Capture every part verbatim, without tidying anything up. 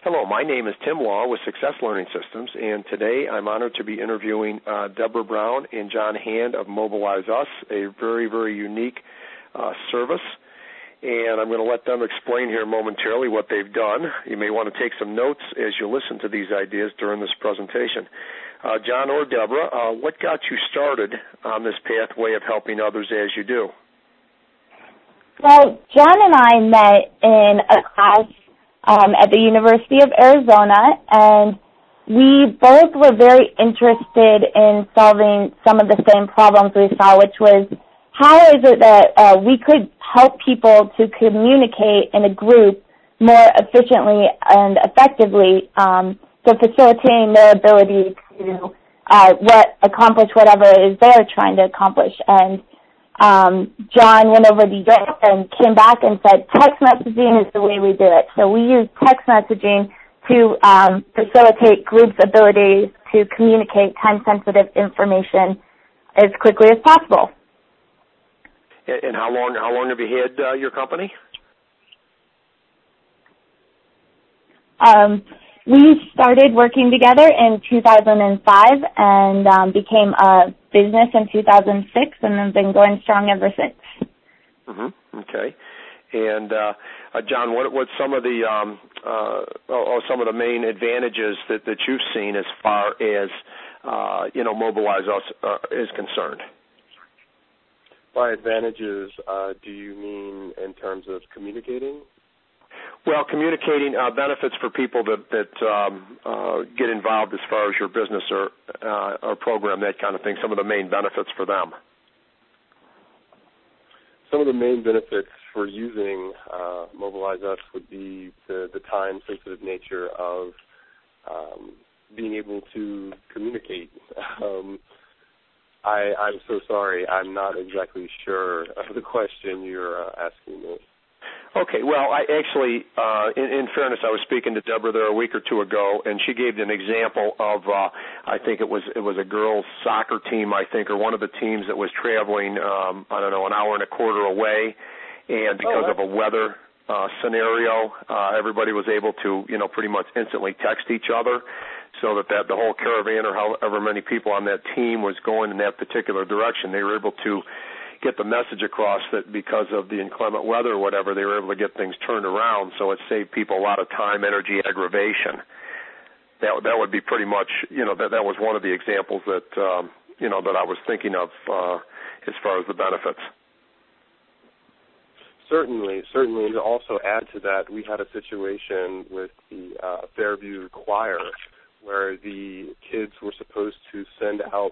Hello, my name is Tim Law with Success Learning Systems, and today I'm honored to be interviewing uh, Deborah Brown and John Hand of Mobilize Us, a very, very unique uh, service. And I'm going to let them explain here momentarily what they've done. You may want to take some notes as you listen to these ideas during this presentation. Uh, John or Deborah, uh, what got you started on this pathway of helping others as you do? Well, John and I met in a class um, at the University of Arizona, and we both were very interested in solving some of the same problems we saw, which was how is it that uh, we could help people to communicate in a group more efficiently and effectively, um, so facilitating their ability to uh, what accomplish whatever it is they're trying to accomplish. And Um, John went over to Europe and came back and said text messaging is the way we do it. So we use text messaging to um, facilitate groups' abilities to communicate time-sensitive information as quickly as possible. And how long how long have you had uh, your company? Um, we started working together in two thousand five and um, became a business in two thousand six, and have been going strong ever since. Mm-hmm. Okay. And uh, uh, John, what what's some of the um, uh, oh, some of the main advantages that, that you've seen as far as uh, you know Mobilize Us uh, is concerned? By advantages, uh, do you mean in terms of communicating? Well, communicating uh, benefits for people that, that um, uh, get involved as far as your business or, uh, or program, that kind of thing, some of the main benefits for them. Some of the main benefits for using uh, Mobilize Us would be the, the time-sensitive nature of um, being able to communicate. Um, I, I'm so sorry. I'm not exactly sure of the question you're uh, asking me. Okay, well, I actually, uh, in, in fairness, I was speaking to Deborah there a week or two ago, and she gave an example of, uh, I think it was it was a girls' soccer team, I think, or one of the teams that was traveling, um, I don't know, an hour and a quarter away, and because oh, of a weather uh, scenario, uh, everybody was able to, you know, pretty much instantly text each other, so that, that the whole caravan or however many people on that team was going in that particular direction. They were able to get the message across that because of the inclement weather or whatever, they were able to get things turned around, so it saved people a lot of time, energy, aggravation. That that would be pretty much, you know, that that was one of the examples that, um, you know, that I was thinking of uh, as far as the benefits. Certainly, certainly, and to also add to that, we had a situation with the uh, Fairview Choir where the kids were supposed to send out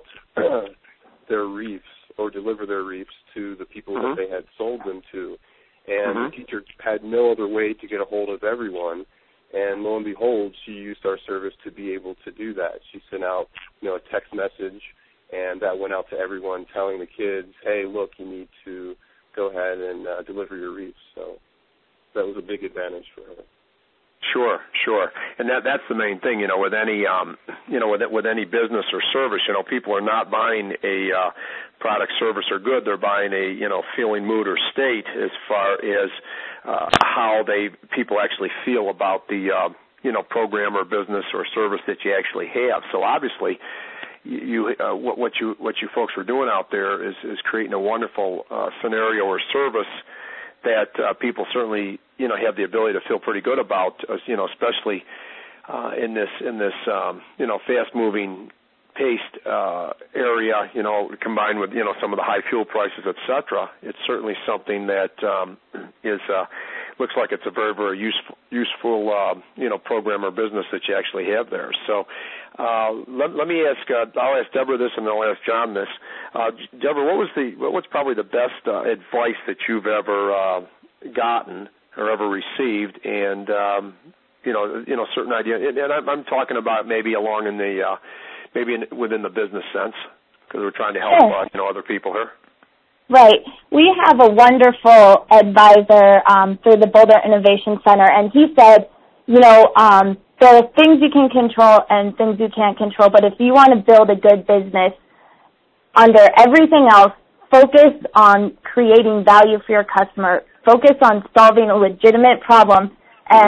their wreaths or deliver their wreaths to the people mm-hmm. that they had sold them to. And mm-hmm. the teacher had no other way to get a hold of everyone. And lo and behold, she used our service to be able to do that. She sent out, you know, a text message, and that went out to everyone telling the kids, hey, look, you need to go ahead and uh, deliver your wreaths. So that was a big advantage for her. Sure, sure, and that that's the main thing, you know, with any, um, you know, with with any business or service, you know, people are not buying a uh, product, service, or good. They're buying a, you know, feeling, mood, or state as far as uh, how they people actually feel about the, uh, you know, program or business or service that you actually have. So obviously, you uh, what, what you what you folks were doing out there is is creating a wonderful uh, scenario or service that uh, people certainly, you know, have the ability to feel pretty good about, uh, you know, especially uh, in this in this um, you know fast-moving paced uh, area, you know, combined with, you know, some of the high fuel prices, et cetera. It's certainly something that um, is uh, looks like it's a very very useful useful uh, you know program or business that you actually have there. So uh, let, let me ask. Uh, I'll ask Deborah this, and then I'll ask John this. Uh, Deborah, what was the what's probably the best uh, advice that you've ever uh, gotten or ever received, and um, you know, you know, certain idea. And, and I'm, I'm talking about maybe along in the uh, maybe in, within the business sense, because we're trying to help uh, you know other people here. Right. We have a wonderful advisor um, through the Boulder Innovation Center, and he said, you know, um, there are things you can control and things you can't control, but if you want to build a good business, under everything else, focus on creating value for your customer, focus on solving a legitimate problem, and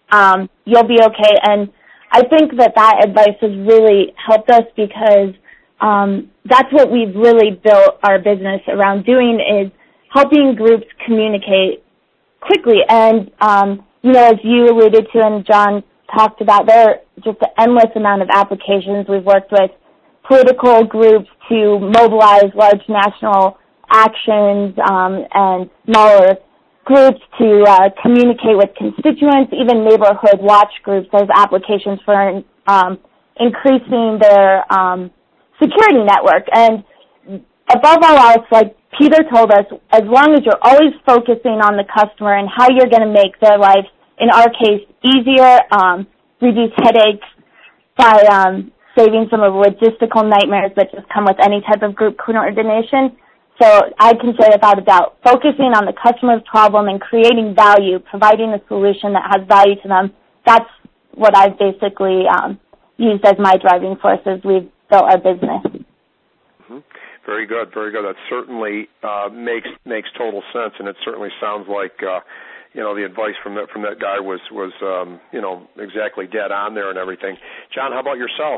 um, you'll be okay. And I think that that advice has really helped us because um, that's what we've really built our business around doing is helping groups communicate quickly. And, um, you know, as you alluded to and John talked about, there are just an endless amount of applications. We've worked with political groups to mobilize large national actions um, and smaller groups to uh, communicate with constituents, even neighborhood watch groups as applications for um, increasing their um, security network. And above all else, like Peter told us, as long as you're always focusing on the customer and how you're going to make their life, in our case, easier, um, reduce headaches by um, saving some of the logistical nightmares that just come with any type of group coordination. So I can say without a doubt, focusing on the customer's problem and creating value, providing a solution that has value to them, that's what I've basically um, used as my driving force as we've built our business. Mm-hmm. Very good, very good. That certainly uh, makes makes total sense, and it certainly sounds like uh, you know the advice from that from that guy was was um, you know exactly dead on there and everything. John, how about yourself?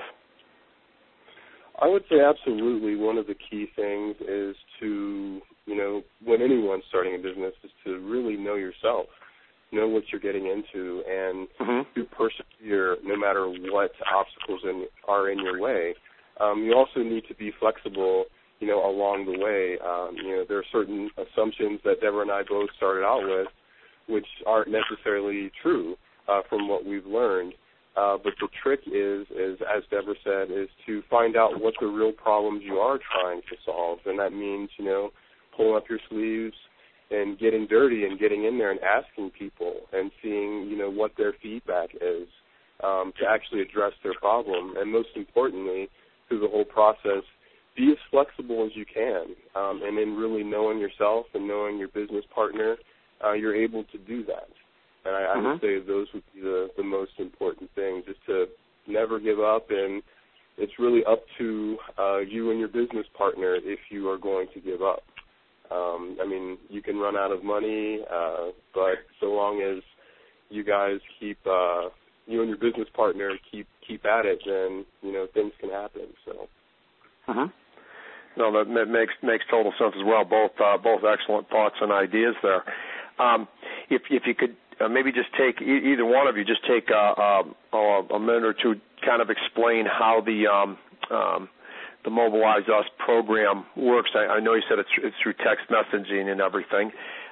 I would say absolutely one of the key things is to, you know, when anyone's starting a business is to really know yourself, know what you're getting into, and mm-hmm. to persevere no matter what obstacles in, are in your way. Um, you also need to be flexible, you know, along the way. Um, you know, there are certain assumptions that Deborah and I both started out with which aren't necessarily true uh, from what we've learned. Uh, but the trick is, is, as Deborah said, is to find out what the real problems you are trying to solve. And that means, you know, pulling up your sleeves and getting dirty and getting in there and asking people and seeing, you know, what their feedback is um, to actually address their problem. And most importantly, through the whole process, be as flexible as you can. Um, and in really knowing yourself and knowing your business partner, uh, you're able to do that. And I, I mm-hmm. would say those would be the, the most important things, is to never give up, and it's really up to uh, you and your business partner if you are going to give up. Um, I mean, you can run out of money, uh, but so long as you guys keep, uh, you and your business partner keep keep at it, then, you know, things can happen. So. Mm-hmm. No, that makes makes total sense as well. Both uh, both excellent thoughts and ideas there. Um, if if you could. Uh, maybe just take, e- either one of you, just take uh, uh, a minute or two, kind of explain how the um, um, the Mobilize Us program works. I, I know you said it's, it's through text messaging and everything,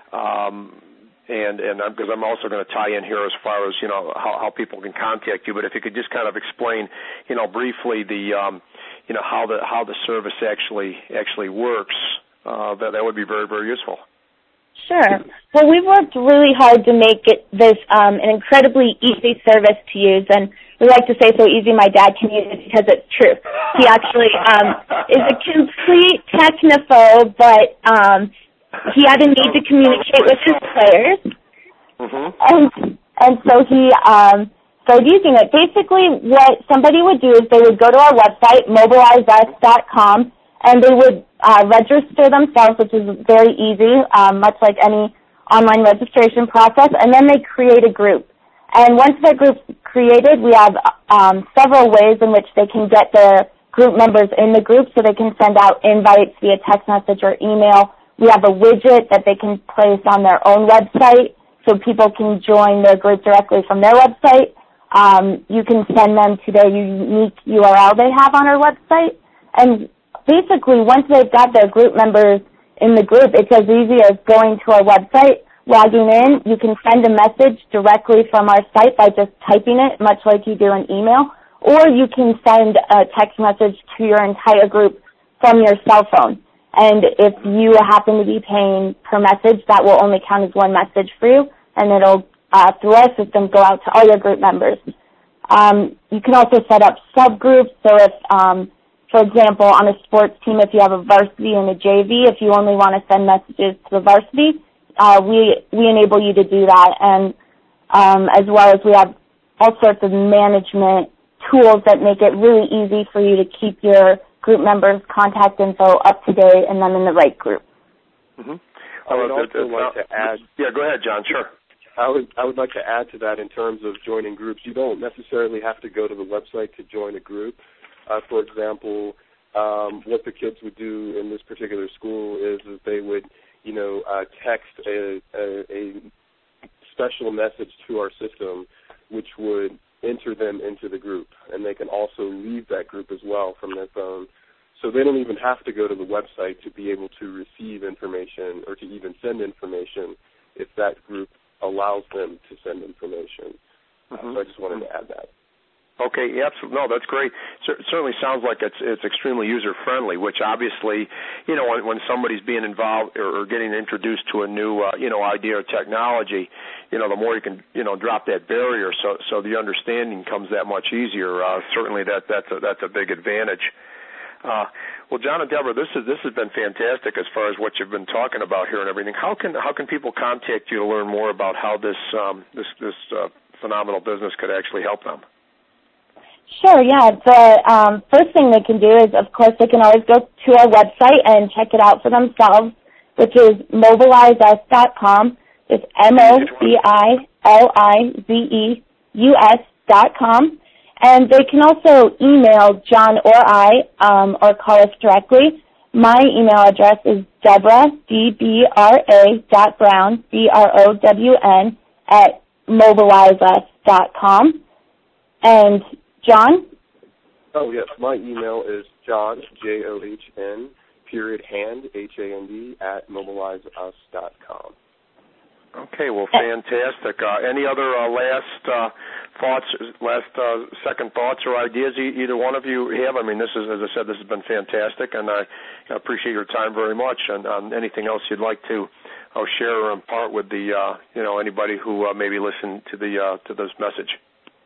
um, and and because I'm also going to tie in here as far as, you know, how, how people can contact you. But if you could just kind of explain, you know, briefly the um, you know how the how the service actually actually works, uh, that that would be very very useful. Sure. Well, we've worked really hard to make it this um, an incredibly easy service to use, and we like to say so easy my dad can use it because it's true. He actually um, is a complete technophobe, but um, he had a need to communicate with his players, mm-hmm. and, and so he um, started using it. Basically, what somebody would do is they would go to our website, mobilize us dot com, and they would uh, register themselves, which is very easy, um, much like any online registration process, and then they create a group. And once that group's created, we have um, several ways in which they can get their group members in the group, so they can send out invites via text message or email. We have a widget that they can place on their own website, so people can join their group directly from their website. Um, you can send them to their unique U R L they have on our website, and basically, once they've got their group members in the group, it's as easy as going to our website, logging in. You can send a message directly from our site by just typing it, much like you do an email, or you can send a text message to your entire group from your cell phone. And if you happen to be paying per message, that will only count as one message for you, and it'll, uh, through our system, go out to all your group members. Um, you can also set up subgroups, so if um, for example, on a sports team, if you have a varsity and a J V, if you only want to send messages to the varsity, uh, we we enable you to do that. And um, as well as we have all sorts of management tools that make it really easy for you to keep your group members' contact info up to date and then in the right group. Mm-hmm. I would also like to add. Yeah, go ahead, John. Sure. I would I would like to add to that in terms of joining groups. You don't necessarily have to go to the website to join a group. Uh, for example, um, what the kids would do in this particular school is, is they would, you know, uh, text a, a, a special message to our system, which would enter them into the group, and they can also leave that group as well from their phone. So they don't even have to go to the website to be able to receive information or to even send information if that group allows them to send information. Mm-hmm. Uh, so I just wanted to add that. Okay, yeah, absolutely. No, that's great. It certainly sounds like it's it's extremely user-friendly, which obviously, you know, when, when somebody's being involved or, or getting introduced to a new, uh, you know, idea or technology, you know, the more you can, you know, drop that barrier so so the understanding comes that much easier. Uh, certainly that, that's, a, that's a big advantage. Uh, well, John and Deborah, this is this has been fantastic as far as what you've been talking about here and everything. How can how can people contact you to learn more about how this um, this this uh, phenomenal business could actually help them? Sure, yeah. The um, first thing they can do is, of course, they can always go to our website and check it out for themselves, which is mobilize us dot com. It's M O B I L I Z E U S dot com. And they can also email John or I um, or call us directly. My email address is Deborah, D B R A dot Brown, B R O W N, at mobilize us dot com. And John? Oh, yes. My email is John, J O H N, period, hand, H A N D, at mobilize us dot com. Okay, well, fantastic. Uh, any other uh, last uh, thoughts, last uh, second thoughts or ideas e- either one of you have? I mean, this is, as I said, this has been fantastic, and I appreciate your time very much. And um, anything else you'd like to uh, share or impart with the, uh, you know, anybody who uh, maybe listened to the uh, to this message?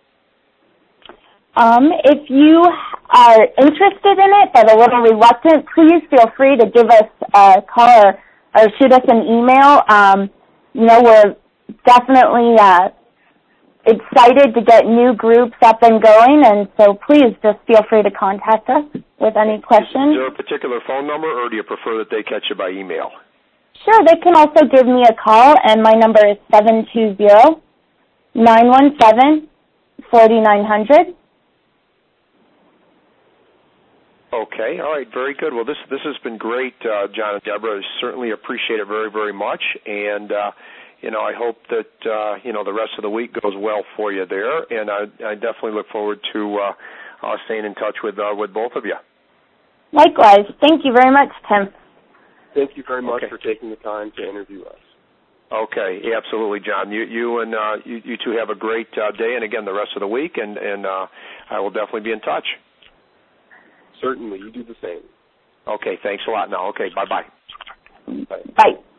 Um, if you are interested in it but a little reluctant, please feel free to give us a call or, or shoot us an email. Um, you know, we're definitely uh, excited to get new groups up and going, and so please just feel free to contact us with any questions. Is there a particular phone number, or do you prefer that they catch you by email? Sure, they can also give me a call, and my number is seven two zero, nine one seven, four nine zero zero. Okay, all right, very good. Well, this this has been great, uh, John and Deborah. I certainly appreciate it very, very much, and uh, you know, I hope that uh, you know the rest of the week goes well for you there, and I, I definitely look forward to uh, uh, staying in touch with uh, with both of you. Likewise, thank you very much, Tim. Thank you very much okay. for taking the time to interview us. Okay, absolutely, John. You you and uh, you, you two have a great uh, day, and again, the rest of the week, and and uh, I will definitely be in touch. Certainly. You do the same. Okay, thanks a lot now. Okay, bye-bye. Bye. Bye.